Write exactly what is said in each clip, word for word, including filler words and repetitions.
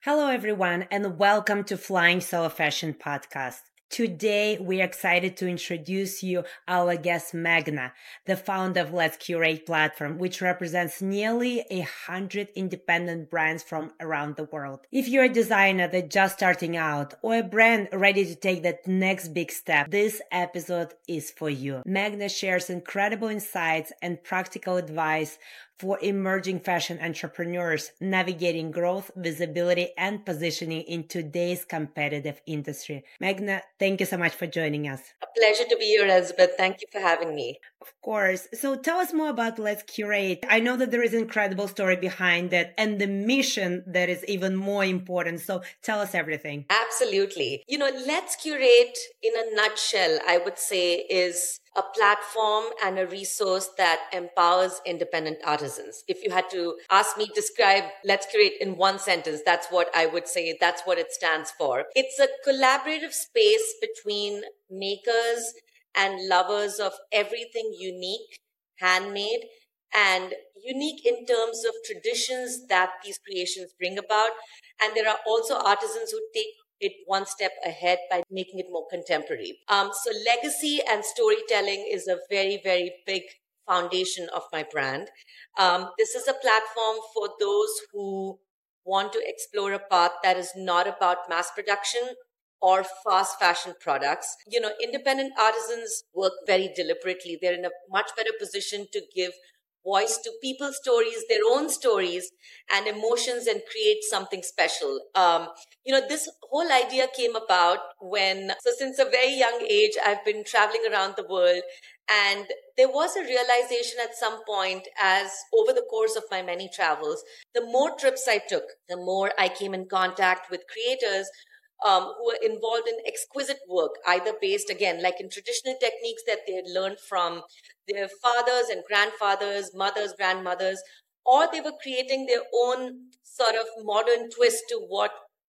Hello, everyone, and welcome to Flying Solo Fashion Podcast. Today, we're excited to introduce you our guest Meghna, the founder of Let's Curate platform, which represents nearly a hundred independent brands from around the world. If you're a designer that's just starting out or a brand ready to take that next big step, this episode is for you. Meghna shares incredible insights and practical advice for emerging fashion entrepreneurs navigating growth, visibility, and positioning in today's competitive industry. Meghna, thank you so much for joining us. A pleasure to be here, Elizabeth. Thank you for having me. Of course. So tell us more about Let's Curate. I know that there is an incredible story behind it and the mission that is even more important. So tell us everything. Absolutely. You know, Let's Curate in a nutshell, I would say, is a platform and a resource that empowers independent artisans. If you had to ask me to describe Let's Curate in one sentence, that's what I would say. That's what it stands for. It's a collaborative space between makers and lovers of everything unique, handmade, and unique in terms of traditions that these creations bring about. And there are also artisans who take it one step ahead by making it more contemporary. Um, so legacy and storytelling is a very, very big foundation of my brand. Um, this is a platform for those who want to explore a path that is not about mass production or fast fashion products. You know, independent artisans work very deliberately. They're in a much better position to give voice to people's stories, their own stories and emotions, and create something special. Um, you know, this whole idea came about when, so since a very young age, I've been traveling around the world. And there was a realization at some point, as over the course of my many travels, the more trips I took, the more I came in contact with creators Um, who were involved in exquisite work, either based, again, like in traditional techniques that they had learned from their fathers and grandfathers, mothers, grandmothers, or they were creating their own sort of modern twist to what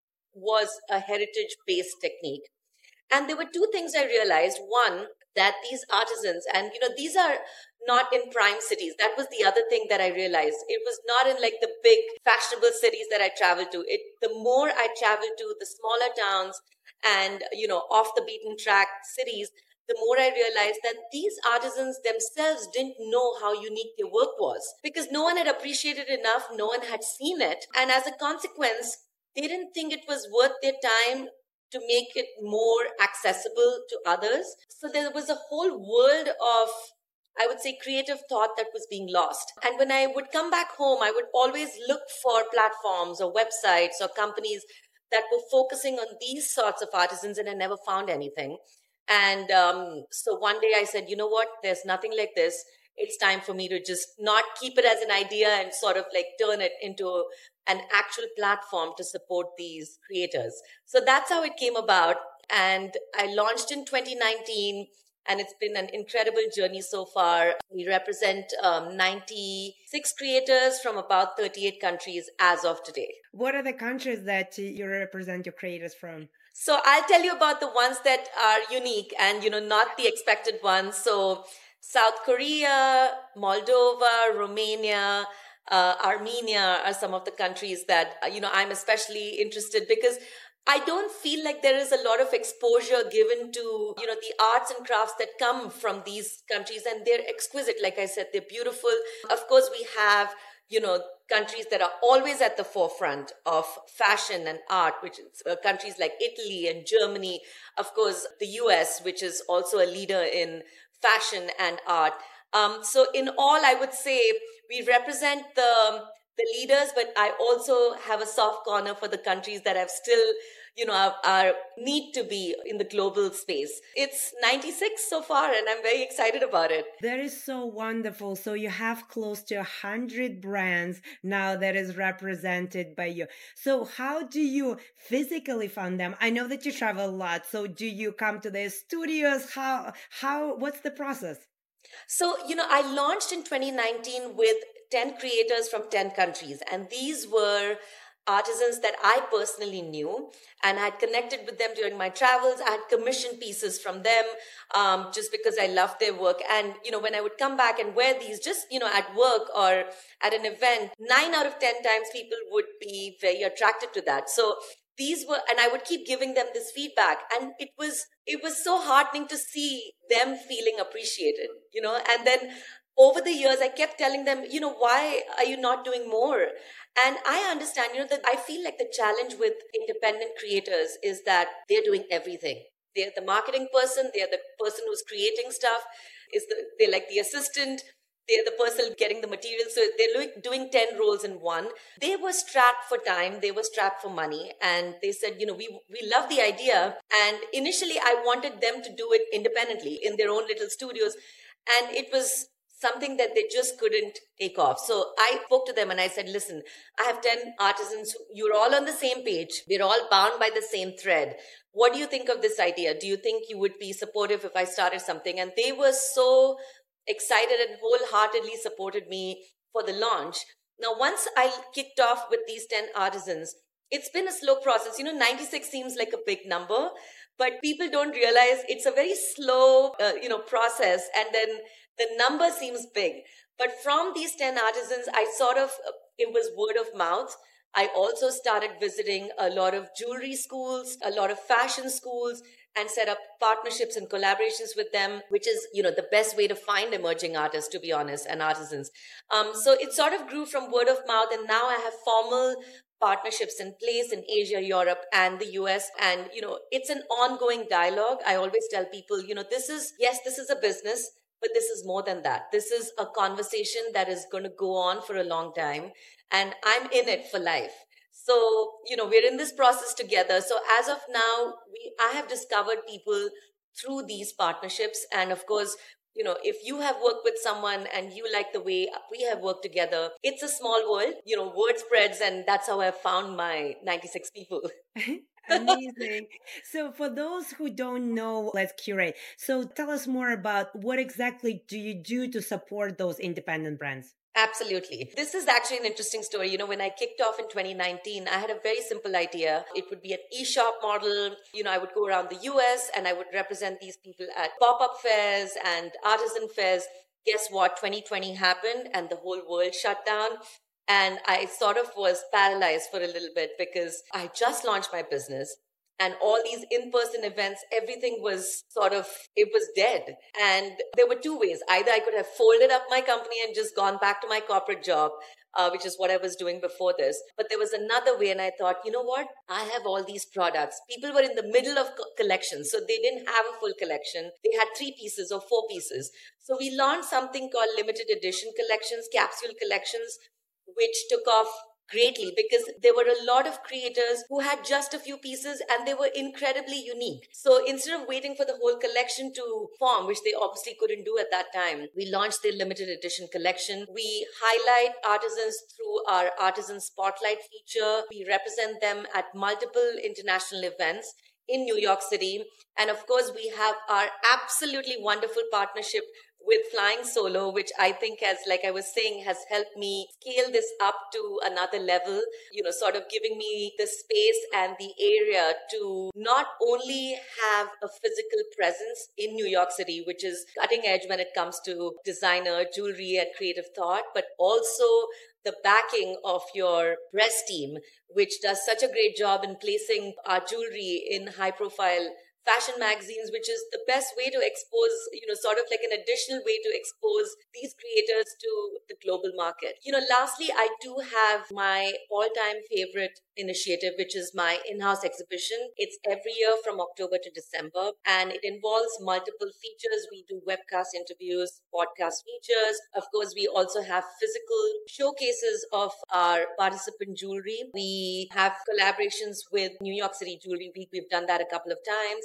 was a heritage-based technique. And there were two things I realized. One, that these artisans, and you know, these are not in prime cities. That was the other thing that I realized. It was not in like the big fashionable cities that I traveled to. It, the more I traveled to the smaller towns and, you know, off the beaten track cities, the more I realized that these artisans themselves didn't know how unique their work was, because no one had appreciated it enough. No one had seen it. And as a consequence, they didn't think it was worth their time to make it more accessible to others. So there was a whole world of, I would say, creative thought that was being lost. And when I would come back home, I would always look for platforms or websites or companies that were focusing on these sorts of artisans, and I never found anything. And um, so one day I said, you know what, there's nothing like this. It's time for me to just not keep it as an idea and sort of like turn it into an actual platform to support these creators. So that's how it came about. And I launched in twenty nineteen, and it's been an incredible journey so far. We represent um, ninety-six creators from about thirty-eight countries as of today. What are the countries that you represent your creators from? So I'll tell you about the ones that are unique and, you know, not the expected ones. So South Korea, Moldova, Romania, uh, Armenia are some of the countries that, you know, I'm especially interested, because I don't feel like there is a lot of exposure given to, you know, the arts and crafts that come from these countries, and they're exquisite. Like I said, they're beautiful. Of course, we have, you know, countries that are always at the forefront of fashion and art, which is uh, countries like Italy and Germany. Of course, the U S, which is also a leader in fashion and art. Um, so in all, I would say we represent the the leaders, but I also have a soft corner for the countries that have still, you know, are, are need to be in the global space. It's ninety-six so far, and I'm very excited about it. That is so wonderful. So you have close to a hundred brands now that is represented by you. So how do you physically find them? I know that you travel a lot. So do you come to their studios? How, how, what's the process? So, you know, I launched in twenty nineteen with ten creators from ten countries. And these were artisans that I personally knew and had connected with them during my travels. I had commissioned pieces from them um, just because I loved their work. And, you know, when I would come back and wear these just, you know, at work or at an event, nine out of ten times people would be very attracted to that. So these were, and I would keep giving them this feedback. And it was, it was so heartening to see them feeling appreciated, you know, and then over the years, I kept telling them, you know, why are you not doing more? And I understand, you know, that I feel like the challenge with independent creators is that they're doing everything. They're the marketing person. They're the person who's creating stuff. Is the They're like the assistant. They're the person getting the material. So they're doing ten roles in one. They were strapped for time. They were strapped for money. And they said, you know, we, we love the idea. And initially, I wanted them to do it independently in their own little studios. And it was something that they just couldn't take off. So I spoke to them and I said, listen, I have ten artisans. You're all on the same page. We're all bound by the same thread. What do you think of this idea? Do you think you would be supportive if I started something? And they were so excited and wholeheartedly supported me for the launch. Now, once I kicked off with these ten artisans, it's been a slow process. You know, ninety-six seems like a big number, but people don't realize it's a very slow, uh, you know, process. And then the number seems big. But from these ten artisans, I sort of, it was word of mouth. I also started visiting a lot of jewelry schools, a lot of fashion schools, and set up partnerships and collaborations with them, which is, you know, the best way to find emerging artists, to be honest, and artisans. Um, so it sort of grew from word of mouth. And now I have formal partnerships in place in Asia, Europe, and the U S. And, you know, it's an ongoing dialogue. I always tell people, you know, this is, yes, this is a business, but this is more than that. This is a conversation that is going to go on for a long time. And I'm in it for life. So, you know, we're in this process together. So as of now, we I have discovered people through these partnerships. And of course, you know, if you have worked with someone and you like the way we have worked together, it's a small world, you know, word spreads. And that's how I found my ninety-six people. Amazing. So for those who don't know Let's Curate, so tell us more about what exactly do you do to support those independent brands? Absolutely. This is actually an interesting story. You know, when I kicked off in twenty nineteen, I had a very simple idea. It would be an e-shop model. You know, I would go around the U S and I would represent these people at pop-up fairs and artisan fairs. Guess what? twenty twenty happened and the whole world shut down. And I sort of was paralyzed for a little bit because I just launched my business. And all these in-person events, everything was sort of, it was dead. And there were two ways. Either I could have folded up my company and just gone back to my corporate job, uh, which is what I was doing before this. But there was another way. And I thought, you know what? I have all these products. People were in the middle of co- collections. So they didn't have a full collection. They had three pieces or four pieces. So we launched something called limited edition collections, capsule collections, which took off greatly because there were a lot of creators who had just a few pieces and they were incredibly unique. So instead of waiting for the whole collection to form, which they obviously couldn't do at that time, we launched the limited edition collection. We highlight artisans through our Artisan Spotlight feature. We represent them at multiple international events in New York City. And of course, we have our absolutely wonderful partnership with Flying Solo, which I think has, like I was saying, has helped me scale this up to another level, you know, sort of giving me the space and the area to not only have a physical presence in New York City, which is cutting edge when it comes to designer, jewelry, and creative thought, but also the backing of your press team, which does such a great job in placing our jewelry in high profile fashion magazines, which is the best way to expose, you know, sort of like an additional way to expose these creators to the global market. You know, lastly, I do have my all-time favorite initiative, which is my in-house exhibition. It's every year from October to December, and it involves multiple features. We do webcast interviews, podcast features. Of course, we also have physical showcases of our participant jewelry. We have collaborations with New York City Jewelry Week. We've done that a couple of times.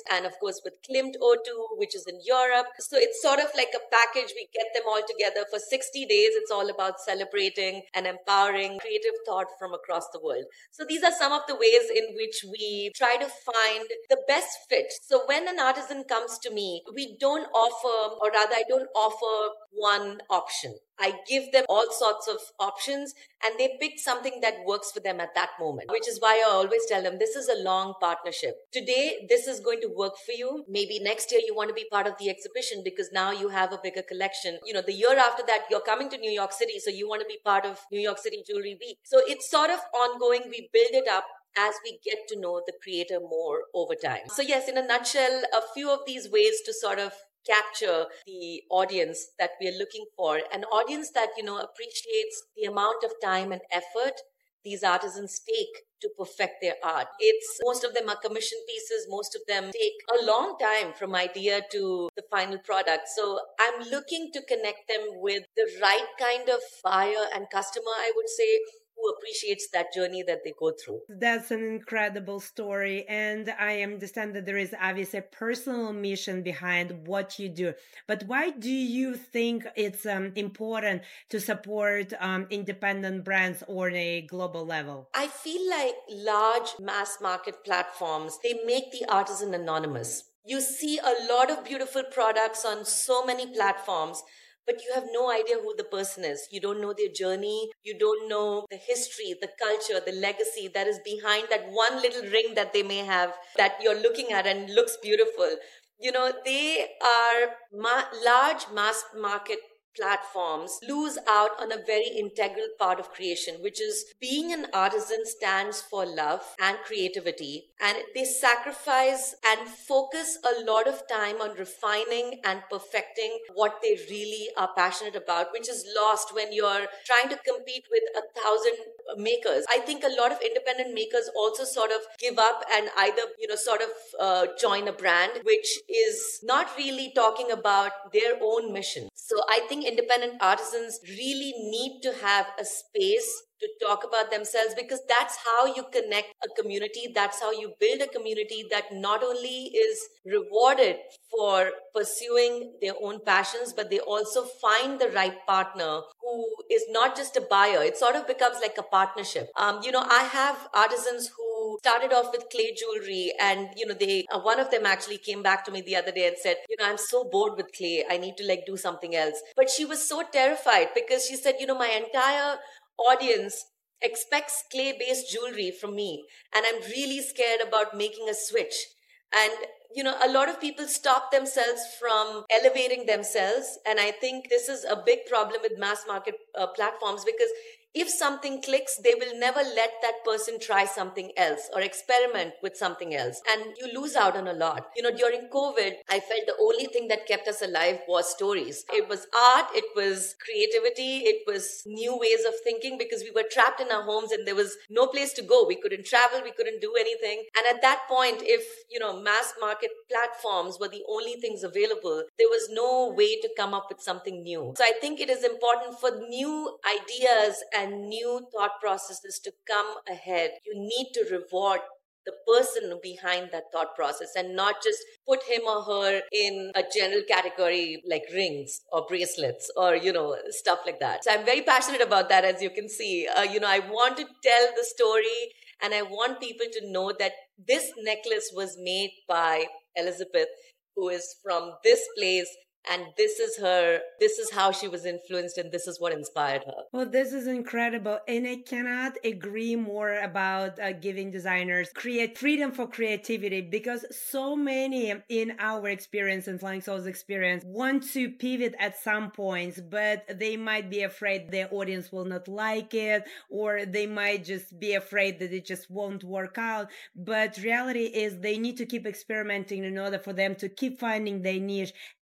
and of course with Klimt O two, which is in Europe. So it's sort of like a package. We get them all together for sixty days. It's all about celebrating and empowering creative thought from across the world. So these are some of the ways in which we try to find the best fit. So when an artisan comes to me, we don't offer, or rather I don't offer one option. I give them all sorts of options and they pick something that works for them at that moment, which is why I always tell them this is a long partnership. Today, this is going to work for you. Maybe next year you want to be part of the exhibition because now you have a bigger collection. You know, the year after that, you're coming to New York City, so you want to be part of New York City Jewelry Week. So it's sort of ongoing. We build it up as we get to know the creator more over time. So yes, in a nutshell, a few of these ways to sort of capture the audience that we are looking for, an audience that, you know, appreciates the amount of time and effort these artisans take to perfect their art. It's most of them are commission pieces. Most of them take a long time from idea to the final product. So I'm looking to connect them with the right kind of buyer and customer, I would say, who appreciates that journey that they go through. That's an incredible story. And I understand that there is obviously a personal mission behind what you do. But why do you think it's um, important to support um, independent brands on a global level? I feel like large mass market platforms, they make the artisan anonymous. You see a lot of beautiful products on so many platforms, but you have no idea who the person is. You don't know their journey. You don't know the history, the culture, the legacy that is behind that one little ring that they may have that you're looking at and looks beautiful. You know, they are ma- large mass market platforms lose out on a very integral part of creation, which is being an artisan stands for love and creativity. And they sacrifice and focus a lot of time on refining and perfecting what they really are passionate about, which is lost when you're trying to compete with a thousand makers. I think a lot of independent makers also sort of give up and either, you know, sort of uh, join a brand, which is not really talking about their own mission. So I think independent artisans really need to have a space to talk about themselves, because that's how you connect a community. That's how you build a community that not only is rewarded for pursuing their own passions, but they also find the right partner who is not just a buyer. It sort of becomes like a partnership. Um, you know, I have artisans who started off with clay jewelry, and, you know, they, uh, one of them actually came back to me the other day and said, you know, I'm so bored with clay. I need to like do something else. But she was so terrified because she said, you know, my entire audience expects clay-based jewelry from me, and I'm really scared about making a switch. And, you know, a lot of people stop themselves from elevating themselves. And I think this is a big problem with mass market uh, platforms, because if something clicks, they will never let that person try something else or experiment with something else. And you lose out on a lot. You know, during COVID, I felt the only thing that kept us alive was stories. It was art, it was creativity, it was new ways of thinking, because we were trapped in our homes and there was no place to go. We couldn't travel, we couldn't do anything. And at that point, if, you know, mass market platforms were the only things available, there was no way to come up with something new. So I think it is important for new ideas and and new thought processes to come ahead. You need to reward the person behind that thought process and not just put him or her in a general category like rings or bracelets or, you know, stuff like that. So I'm very passionate about that, as you can see. Uh, you know, I want to tell the story, and I want people to know that this necklace was made by Elizabeth, who is from this place. And this is her, this is how she was influenced, and this is what inspired her. Well, this is incredible. And I cannot agree more about uh, giving designers create freedom for creativity, because so many in our experience and Flying Souls experience want to pivot at some points, but they might be afraid their audience will not like it, or they might just be afraid that it just won't work out. But reality is they need to keep experimenting in order for them to keep finding their niche and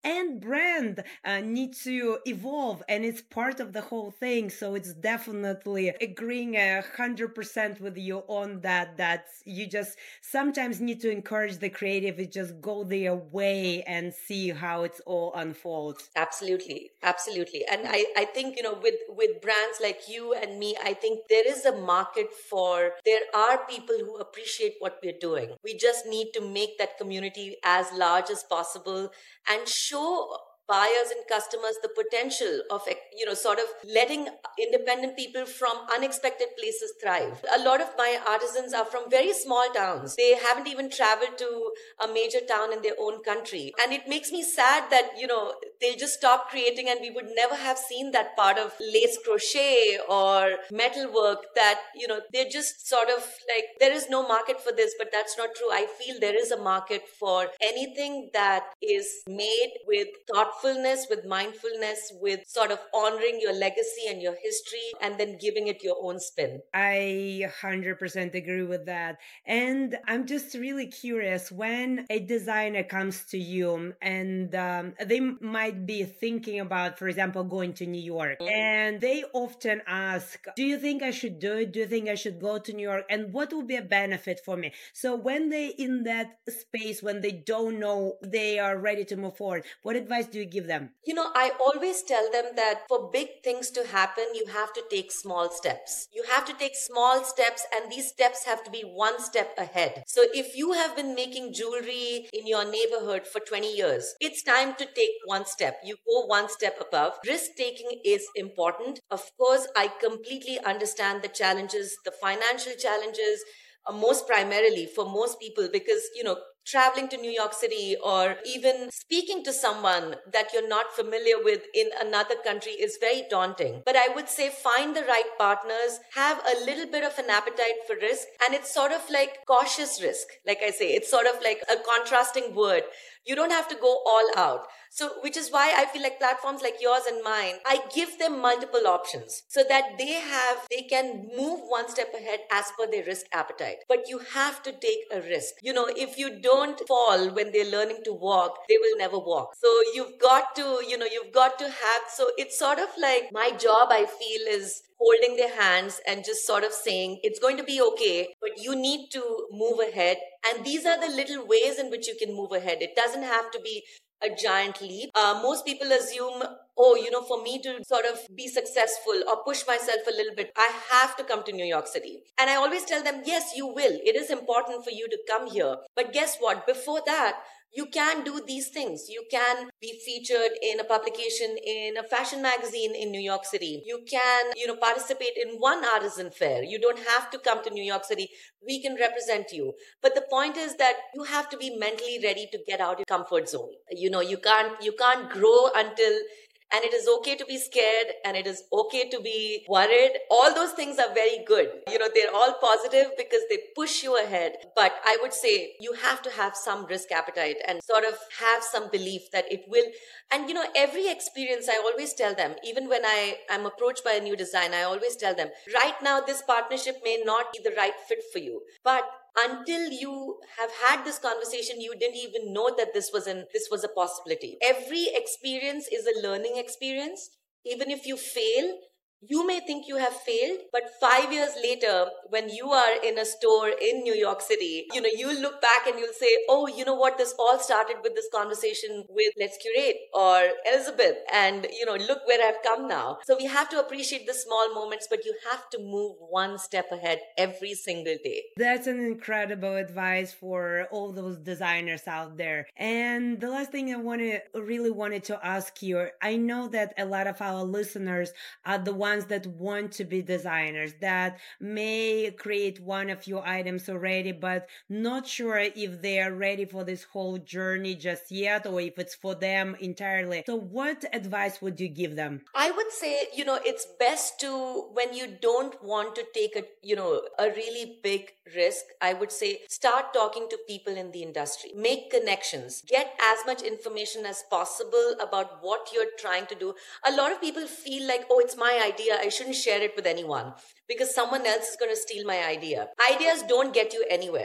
brand uh, need to evolve, and it's part of the whole thing. So it's definitely agreeing a hundred percent with you on that, that you just sometimes need to encourage the creative to just go their way and see how it's all unfolds. Absolutely. Absolutely. And I, I think, you know, with, with brands like you and me, I think there is a market for, there are people who appreciate what we're doing. We just need to make that community as large as possible and show buyers and customers the potential of, you know, sort of letting independent people from unexpected places thrive. A lot of my artisans are from very small towns. They haven't even traveled to a major town in their own country. And it makes me sad that, you know, they'll just stop creating and we would never have seen that part of lace crochet or metalwork that, you know, they're just sort of like, there is no market for this, but that's not true. I feel there is a market for anything that is made with thoughtful thoughtfulness, with mindfulness, with sort of honoring your legacy and your history and then giving it your own spin. I one hundred percent agree with that. And I'm just really curious, when a designer comes to you and um, they might be thinking about, for example, going to New York, mm-hmm. and they often ask, do you think I should do it? Do you think I should go to New York? And what will be a benefit for me? So when they in that space, when they don't know they are ready to move forward, what advice do you give them? You know, I always tell them that for big things to happen, you have to take small steps. You have to take small steps, and these steps have to be one step ahead. So if you have been making jewelry in your neighborhood for twenty years, it's time to take one step. You go one step above. Risk taking is important. Of course, I completely understand the challenges, the financial challenges, uh, most primarily for most people, because, you know, traveling to New York City or even speaking to someone that you're not familiar with in another country is very daunting. But I would say find the right partners, have a little bit of an appetite for risk, and it's sort of like cautious risk. Like I say, it's sort of like a contrasting word. You don't have to go all out. So, which is why I feel like platforms like yours and mine, I give them multiple options so that they have, they can move one step ahead as per their risk appetite. But you have to take a risk. You know, if you don't fall when they're learning to walk, they will never walk. So you've got to, you know, you've got to have, so it's sort of like my job, I feel, is holding their hands and just sort of saying, it's going to be okay, but you need to move ahead. And these are the little ways in which you can move ahead. It doesn't have to be a giant leap. Uh, most people assume, oh, you know, for me to sort of be successful or push myself a little bit, I have to come to New York City. And I always tell them, yes, you will. It is important for you to come here. But guess what? Before that, you can do these things. You can be featured in a publication in a fashion magazine in New York City. You can, you know, participate in one artisan fair. You don't have to come to New York City. We can represent you. But the point is that you have to be mentally ready to get out of your comfort zone. You know, you can't, you can't grow until And it is okay to be scared, and it is okay to be worried. All those things are very good. You know, they're all positive because they push you ahead. But I would say you have to have some risk appetite and sort of have some belief that it will. And, you know, every experience, I always tell them, even when I am approached by a new design, I always tell them, right now, this partnership may not be the right fit for you. But until you have had this conversation, you didn't even know that this was an this was a possibility. Every experience is a learning experience. Even if you fail, you may think you have failed, but five years later, when you are in a store in New York City, you know, you'll look back and you'll say, oh, you know what? This all started with this conversation with Let's Curate or Elizabeth. And, you know, look where I've come now. So we have to appreciate the small moments, but you have to move one step ahead every single day. That's an incredible advice for all those designers out there. And the last thing I wanted, really wanted to ask you, I know that a lot of our listeners are the ones that want to be designers, that may create one of your items already, but not sure if they are ready for this whole journey just yet, or if it's for them entirely. So what advice would you give them? I would say, you know, it's best to, when you don't want to take a, you know, a really big risk, I would say start talking to people in the industry, make connections, get as much information as possible about what you're trying to do. A lot of people feel like, oh, it's my idea. I shouldn't share it with anyone because someone else is going to steal my idea. Ideas don't get you anywhere.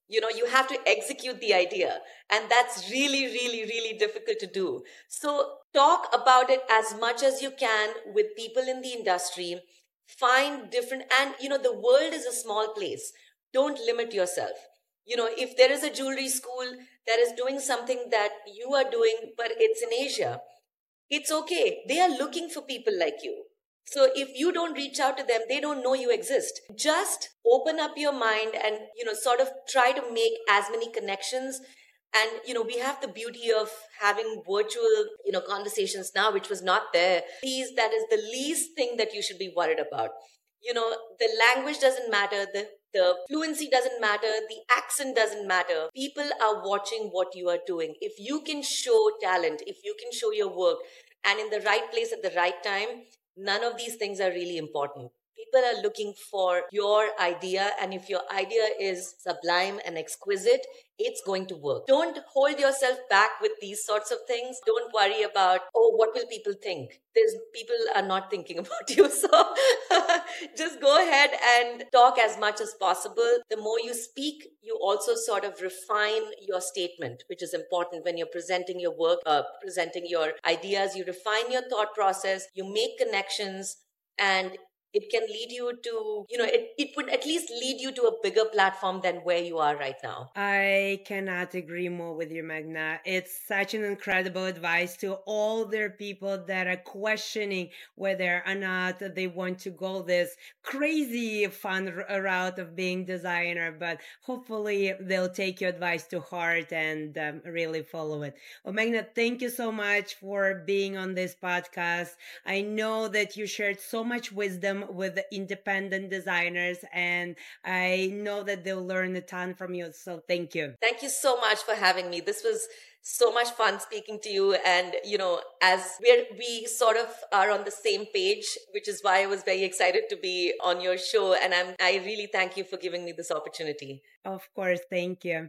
You know, you have to execute the idea. And that's really, really, really difficult to do. So talk about it as much as you can with people in the industry. Find different, and you know, the world is a small place. Don't limit yourself. You know, if there is a jewelry school that is doing something that you are doing, but it's in Asia, it's okay. They are looking for people like you. So if you don't reach out to them, they don't know you exist. Just open up your mind and, you know, sort of try to make as many connections. And, you know, we have the beauty of having virtual, you know, conversations now, which was not there. Please, that is the least thing that you should be worried about. You know, the language doesn't matter. The, the fluency doesn't matter. The accent doesn't matter. People are watching what you are doing. If you can show talent, if you can show your work and in the right place at the right time, none of these things are really important. People are looking for your idea, and if your idea is sublime and exquisite, it's going to work. Don't hold yourself back with these sorts of things. Don't worry about, oh, what will people think? There's people are not thinking about you. So just go ahead and talk as much as possible. The more you speak, you also sort of refine your statement, which is important when you're presenting your work, uh, presenting your ideas. You refine your thought process, you make connections, and it can lead you to, you know, it, it would at least lead you to a bigger platform than where you are right now. I cannot agree more with you, Meghna. It's such an incredible advice to all their people that are questioning whether or not they want to go this crazy fun route of being designer, but hopefully they'll take your advice to heart and um, really follow it. Well, Meghna, thank you so much for being on this podcast. I know that you shared so much wisdom with independent designers, and I know that they'll learn a ton from you. So thank you. Thank you so much for having me. This was so much fun speaking to you. And, you know, as we're, we sort of are on the same page, which is why I was very excited to be on your show. And I'm, I really thank you for giving me this opportunity. Of course. Thank you.